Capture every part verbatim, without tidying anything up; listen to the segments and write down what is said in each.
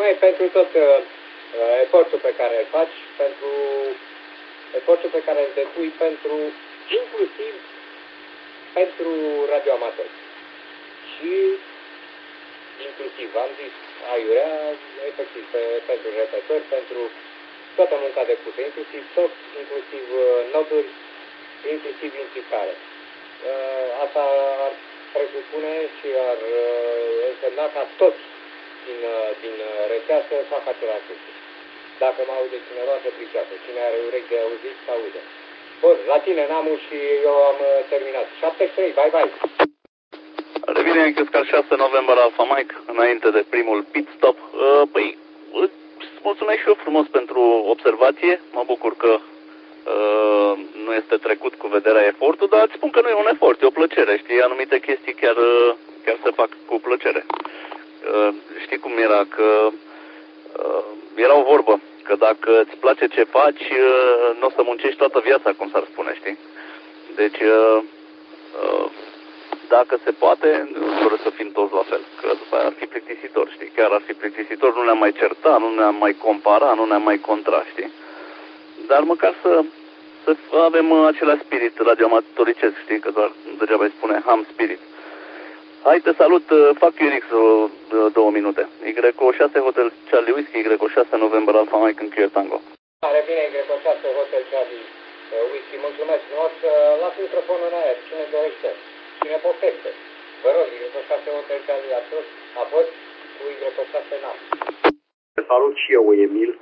mulțumesc pentru tot uh, efortul pe care îl faci, pentru efortul pe care îl depui pentru, inclusiv pentru radioamatori. Și inclusiv, am zis, aiurea, efectiv, pe, pentru repetări, pentru toată munca depusă, inclusiv tot, inclusiv uh, noturi, inclusiv implicare. Uh, asta ar presupune și ar uh, însemna ca toți din, uh, din rețea să facă același lucru. Dacă mă aude cineva, să priceapă. Cine are urechi de auzit, să aude. Bun, la tine, Namu, și eu am uh, terminat. șaptezeci și trei, bye bye! Revine în Căscar șase November Alpha Mike, înainte de primul pit stop. Uh, păi, îți mulțumesc și eu frumos pentru observație. Mă bucur că uh, nu este trecut cu vederea efortul, dar îți spun că nu e un efort, e o plăcere. Știi, anumite chestii chiar, chiar se fac cu plăcere. Uh, știi cum era? Că uh, era o vorbă, că dacă îți place ce faci, uh, nu o să muncești toată viața, cum s-ar spune, știi? Deci... Uh, uh, Dacă se poate, fără să fim toți la fel, că după aia ar fi plictisitor, știi? Chiar ar fi plictisitor, nu ne-am mai certa, nu ne-am mai compara, nu ne-am mai contra, știi? Dar măcar să, să avem același spirit radioamatoricesc, știi? Că doar degeaba îi spune ham spirit. Hai, te salut, fac Q R X două minute. Y șase Hotel Charlie Whiskey, Y șase November Alpha Mike în Q R Tango. Are bine, Y șase Hotel Charlie Whiskey, mulțumesc. Nu o să las microfonul în aer, cine dorește. Cine poftește? Vă rog, Y șase Hotel Charlie a fost, a fost cu Y șase N A M. Salut și eu, Emil.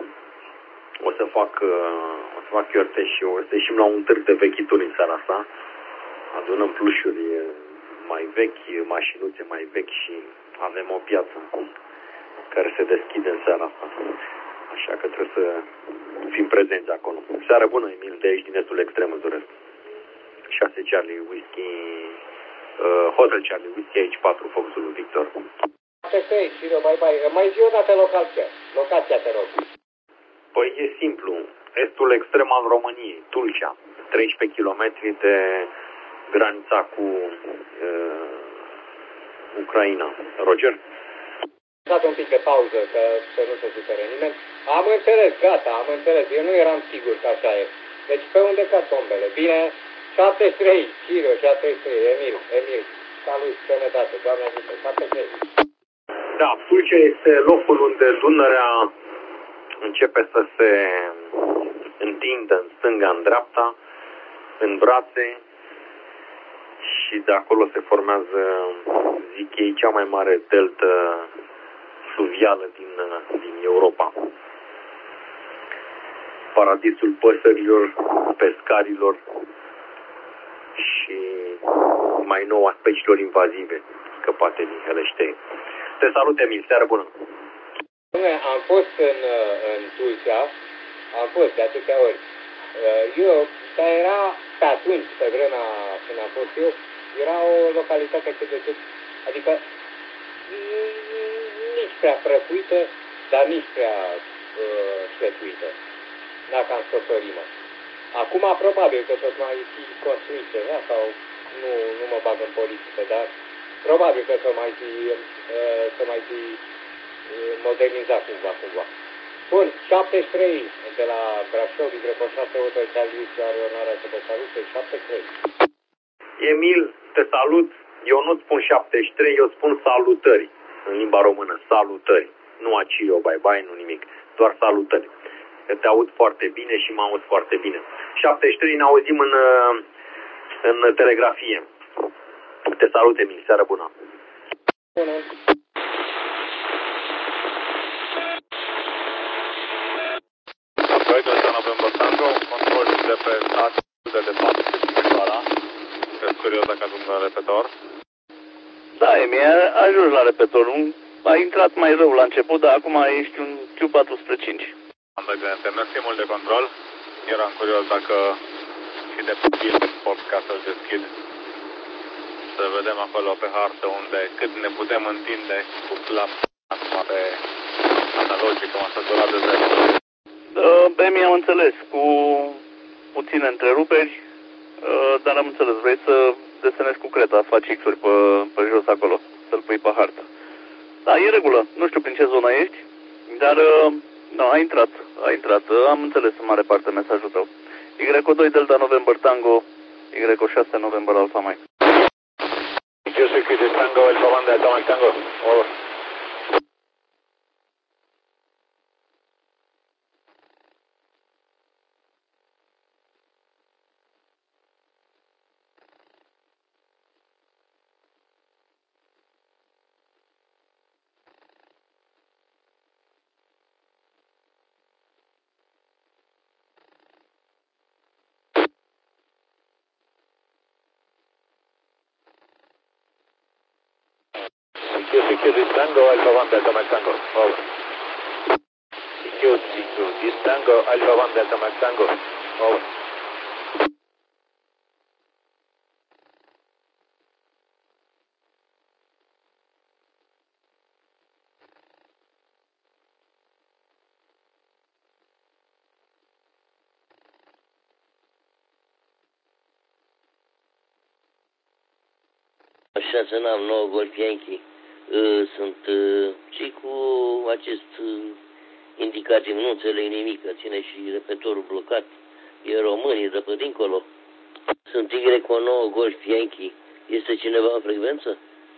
O să fac, o să fac Q R T și eu. O să ieșim la un târg de vechituri în seara asta. Adunăm plușuri mai vechi, mașinuțe mai vechi și avem o piață care se deschide în seara asta. Așa că trebuie să fim prezenți acolo. Seară bună, Emil, de aici din estul extrem îți doresc. șase Charlie Whiskey, uh, Hotel Charlie Whiskey, aici patru Foxul Victor. șaptezeci și trei, Ciro, bye bye. Mai zi o dată locația. Locația, te rog. Păi e simplu. Estul extrem al României, Tulcea. treisprezece kilometri de granița cu uh, Ucraina. Roger? Dat un pic de pauză, că să nu se supere nimeni. Am înțeles, gata, am înțeles. Eu nu eram sigur că așa e. Deci pe unde cad tombele? Bine? șaptezeci și trei, Ciro, șaptezeci și trei, Emil, Emil, salut, sănătate, Doamne ajută, șaptezeci și trei. Da, Tulcea este locul unde Dunărea începe să se întindă în stânga, în dreapta, în brațe și de acolo se formează, zic ei, cea mai mare deltă fluvială din, din Europa. Paradisul păsărilor, pescarilor și mai nou a speciilor invazive scăpate din Heleștei. Te salut, Emil, seară bună! Am fost în, în Tulcea, am fost de atâtea ori. Eu, dar era pe atunci, pe vremea când am fost eu, era o localitate cât de cât, adică nici prea prăfuită, dar nici prea uh, șlefuită. Dacă am scos o rimă. Acum probabil că tot mai fi construit ceva sau nu, nu mă bag în politică, dar probabil că să mai fi, uh, să mai fi uh, modernizat cumva, cumva. Bun, șaptezeci și trei de la Brașov, Y șase Hotel Charlie Whiskey are onoarea să vă salut, șaptezeci și trei. Emil, te salut. Eu nu spun șaptezeci și trei, eu spun salutări în limba română, salutări. Nu acio, bye bye, nu nimic, doar salutări. Te aud foarte bine și mă aud foarte bine. șaptezeci și trei ne auzim în, în telegrafie. Te salut, Emil, seară bună. Bună. Apoi, de November Tango, control de pe șase de patru Timișoara. Sunt curios dacă ajung la repetor. Da, Emi, ajungi la repetor. A intrat mai rău la început, dar acum ești un Q patru spre cinci. Am dat de mersi mult de control. Eram curios dacă și de bil pot ca să-l deschid. Să vedem acolo pe hartă unde cât ne putem întinde cu clap acum pe analogică, măsăturat de zero. Pe mine am înțeles, cu puține întreruperi, dar am înțeles, vrei să desenezi cu creta, faci X-uri pe, pe jos acolo, să-l pui pe hartă. Da, e în regulă, nu știu prin ce zonă ești, Dar no, a intrat, a intrat. Am înțeles în mare parte mesajul tău. Y O doi Delta November Tango, Y O șase November Alpha Mike. Eu sunt de Tango, Alpha One Delta Mike Tango. Over. C Q C Q this Tango, Alpha One Delta Mike Tango. Over. C Q C Q this Tango, Alpha One Delta Mike Tango. Over. Așa să n-am nouă Golf Yankee. Sunt și cu acest indicativ, nu înțeleg nimic, că ține și repetorul blocat. E român, e de pe dincolo. Sunt Y O nouă Golf Yankee. Este cineva în frecvență?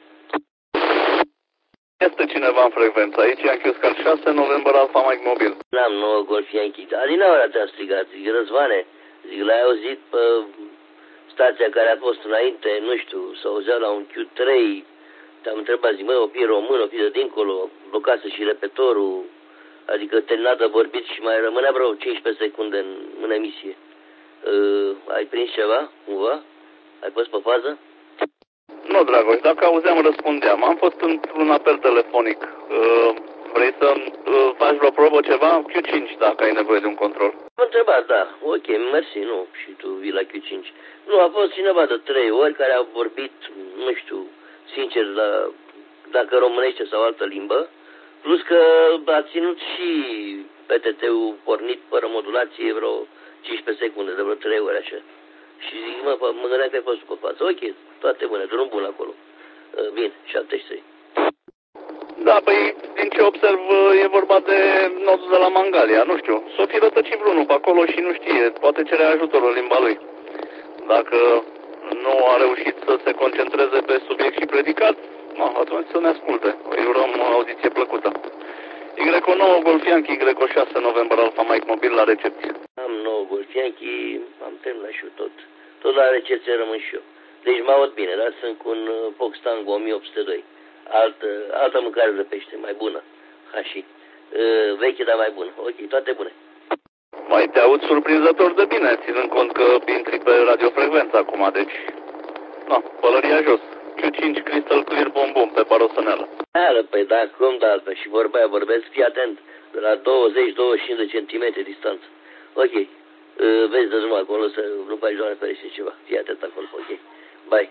Este cineva în frecvență. Aici Yankee Oscar șase November Alpha Mike mobil. N-am nouă Golf Yankee. Adinaura te-a strigat. Zic, Răzvane, zic, l-ai auzit pe stația care a fost înainte, nu știu, s-auzea la un Q trei. Te-am întrebat, zic, măi, o fi român, o fi de dincolo, blocase și repetorul, adică terminat de vorbit și mai rămânea vreo cincisprezece secunde în, în emisie. Uh, ai prins ceva, cumva? Ai fost pe fază? Nu, Dragoș, dacă auzeam, răspundeam. Am fost într-un apel telefonic. Uh, vrei să uh, faci vreo probă ceva? Q cinci, dacă ai nevoie de un control. Am întrebat, da. Ok, mersi, nu. Și tu vii la Q cinci. Nu, a fost cineva de trei ori care a vorbit, nu știu, sincer, la, dacă românește sau altă limbă, plus că a ținut și P T T-ul pornit fără modulație vreo cincisprezece secunde, de vreo trei ori așa. Și zic, mă, mă gândeam că ai fost pe față. Ok, toate bune, drum bun acolo. Bine, șaptezeci și trei. Da, păi, din ce observ, e vorba de nodul de la Mangalia, nu știu. S-o fi rătăcit vreunul pe acolo și nu știe, poate cere ajutorul în limba lui. Dacă nu a reușit să se concentreze pe subiect și predicat, no, atunci să ne asculte. Îi urăm audiție plăcută. Y O nouă Golf Yankee, Y O șase November Alpha Mike mobil la recepție. Am nouă Golf Yankee, am terminat și eu tot. Tot la recepție rămân și eu. Deci mă aud bine, dar sunt cu un Fox Tango o mie opt sute doi. Altă, altă mâncare de pește, mai bună. Hashi. Uh, veche, dar mai bună. Ok, toate bune. Mai te aud surprinzător de bine, ținând cont că intri pe radiofrecvență acum, deci... No, pălăria jos. Q cinci Crystal Clear Bom Bom pe parosăneală. Ală, păi da, cum de altfel? Și vorbea, vorbesc, fii atent, de la douăzeci douăzeci și cinci de centimetri distanță. Ok. Uh, vezi de drum acolo să nu faci doamne ferește ceva. Fii atent acolo, ok. Bye.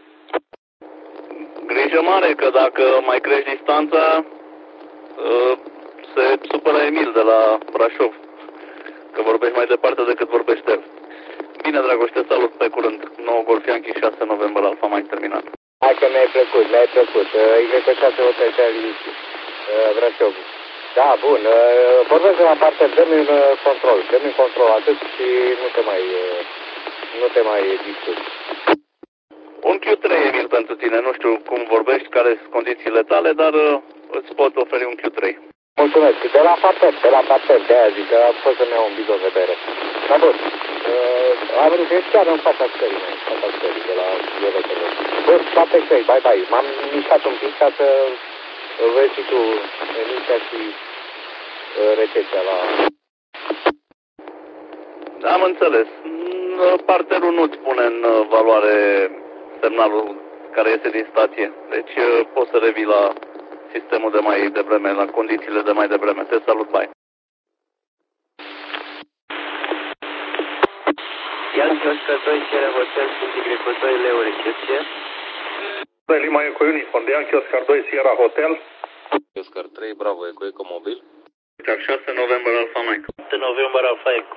Grijă mare că dacă mai crești distanța, uh, se supără Emil de la Brașov. Că vorbești mai departe decât vorbește el. Bine, Dragoș, te salut, pe curând. nouă Golf Yankee șase November Alpha Mike terminat. Hai că mi-ai plăcut, mi-ai plăcut. Y O șase Hotel te-ai liniștit. Brașov. Da, bun. Vorbesc de la partea, dă-mi un control. Dă-mi un control atât și nu te mai, nu te mai discuți. Un Q trei, Emil, pentru tine. Nu știu cum vorbești, care sunt condițiile tale, dar îți pot oferi un Q trei. Mulțumesc. De la parter, de la parter, de aia zic că am fost să-mi iau un bidon de bere. Da, bun. Uh, am vrut că ești chiar în fața scării, în fața scării, de la Iovetele. Bun, șaptezeci și trei, bye, bye. M-am mișcat un pic ca să vezi și tu emisia și uh, recepția la... Am înțeles. Parterul nu-ți pune în valoare semnalul care iese din stație. Deci poți să revii la sistemul de mai devreme, la condițiile de mai devreme. Te salut, bye. Yankee Oscar doi, Sierra Hotel, sunt Y O doi, Leo, recepție. Lima Eco Uniform de Yankee Oscar doi, Sierra Hotel. Oscar trei, Bravo, Eco, Eco Mobil. șase November Alpha Mike. șapte November Alpha Eco.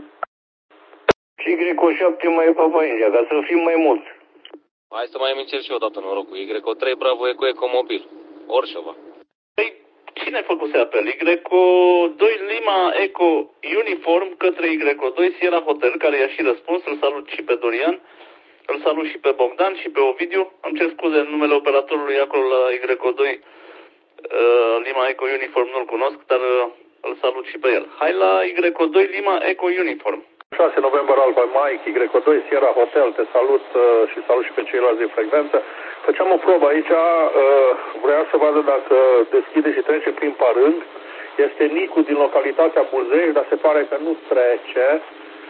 Y O șapte mai Papa India, ca să fim mai mulți. Hai să mai amintim și o dată norocul. Y O trei, Bravo, Eco, Eco Mobil. Orșova. Păi, cine cine făcuse apel? Y doi Lima Eco Uniform către Y doi Sierra Hotel, care i-a și răspuns. Îl salut și pe Dorian, îl salut și pe Bogdan și pe Ovidiu. Îmi cer scuze în numele operatorului acolo la Y doi uh, Lima Eco Uniform, nu-l cunosc, dar uh, îl salut și pe el. Hai la Y doi Lima Eco Uniform. șase noiembrie Alfa Mike, Y doi Sierra Hotel, te salut uh, și salut și pe ceilalți de frecvență. Făceam o probă aici, uh, vreau să vadă dacă deschide și trece prin parâng. Este Nicu din localitatea Buzăi, dar se pare că nu trece.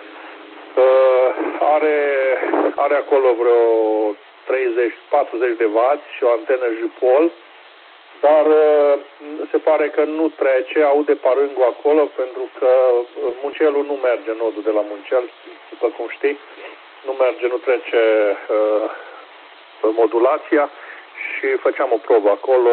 Uh, are, are acolo vreo treizeci patruzeci de wați și o antenă Jupol, dar uh, se pare că nu trece, aude parângul acolo, pentru că Muncelul nu merge, nodul de la Muncel, după cum știi, nu merge, nu trece uh, modulația și făceam o probă acolo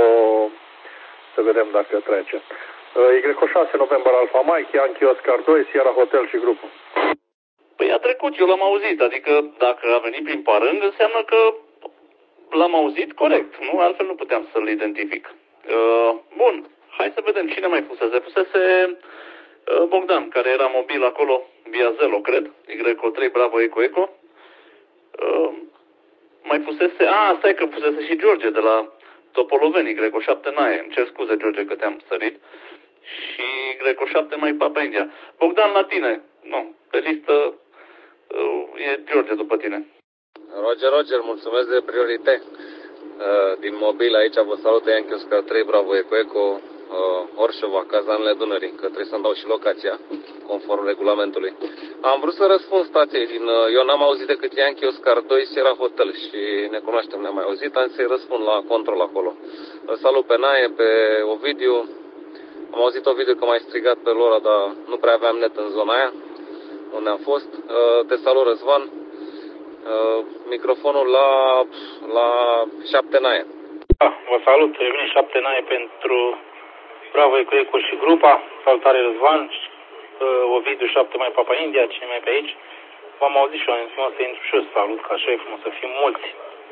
să vedem dacă trece. Uh, Y șase noiembrie Alfa Mike, Yankee Oscar doi, Sierra Hotel și grupul. Păi a trecut, eu l-am auzit, adică dacă a venit prin parâng, înseamnă că l-am auzit corect, nu? Altfel nu puteam să-l identific. Uh, bun, hai să vedem cine mai fusese. Fusese uh, Bogdan, care era mobil acolo, via Zelo, cred, Y trei Bravo Eco Eco. Uh, mai fusese, a, stai că fusese și George de la Topoloveni, Y șapte Nae. Îmi cer scuze, George, că te-am sărit. Și Y șapte mai Papa India. Bogdan, la tine. Nu, pe listă uh, e George după tine. Roger, Roger, mulțumesc de prioritate. Uh, din mobil aici vă salută Yankee Oscar trei Bravo Eco Eco, uh, Orșova, Cazanele Dunării, că trebuie să-mi dau și locația, conform regulamentului. Am vrut să răspund stației din... Uh, eu n-am auzit decât Yankee Oscar doi Sierra Hotel și ne cunoaștem, ne-am mai auzit, am să-i răspund la control acolo. Îl salut pe Nae, pe Ovidiu. Am auzit Ovidiu că m-ai strigat pe Lora, dar nu prea aveam net în zona aia unde am fost. Uh, te salut, Răzvan. Uh, microfonul la, la șapte Nae. Da, vă salut, revine șapte Nae pentru Bravo Eco Eco și grupa. Salutare, Răzvan, uh, Ovidiu șapte mai Papa India, cine mai pe aici. V-am auzit și eu, am zis să intru și eu, salut, că așa e frumos, să fim mulți.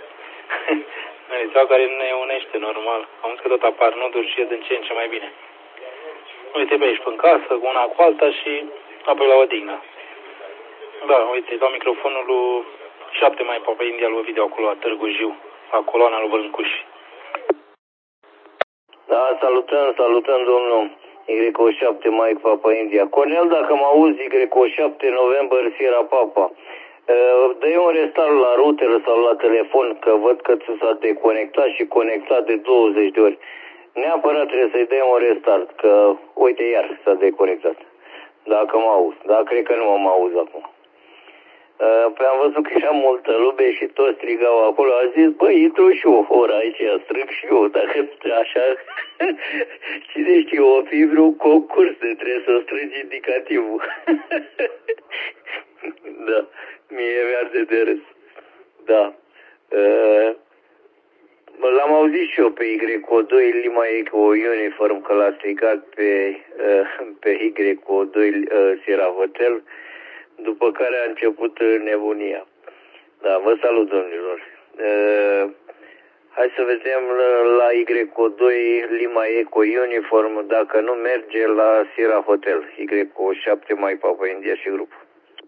Rețeaua care ne unește, normal. Am zis că tot apar noduri și e din ce în ce mai bine. Uite pe aici, pe în casă, cu una cu alta și apoi la o dignă. Da, uite, dau microfonul lui șapte mai Papa India lui Ovidiu acolo la Târgu Jiu, la coloana lui Vâlncuș. Da, salutăm, salutăm, domnul Y șapte Mike Papa India. Cornel, dacă mă auzi, Y șapte November Sierra Papa, dă-i un restart la router sau la telefon, că văd că ți s-a deconectat și conectat de douăzeci de ori. Neapărat trebuie să-i dai un restart, că, uite, iar s-a deconectat. Dacă mă auzi, dar cred că nu mă auzi acum. Păi am văzut că era multă lume și toți strigau acolo. A zis, băi, intru și o oră aici, strâng și eu. Dacă așa, cine știe, o fi vreun concurs, trebuie să strângi indicativul. Da, mie mi-arde de râs. Da. L-am auzit și eu pe Y doi Lima Eco Uniform, că l-a strigat pe, pe Y doi Sierra Hotel, după care a început nebunia. Da, vă salut, domnilor. Uh, hai să vedem la Y doi Lima Eco Uniform, dacă nu merge la Sierra Hotel, Y șapte mai Papa India și grupul.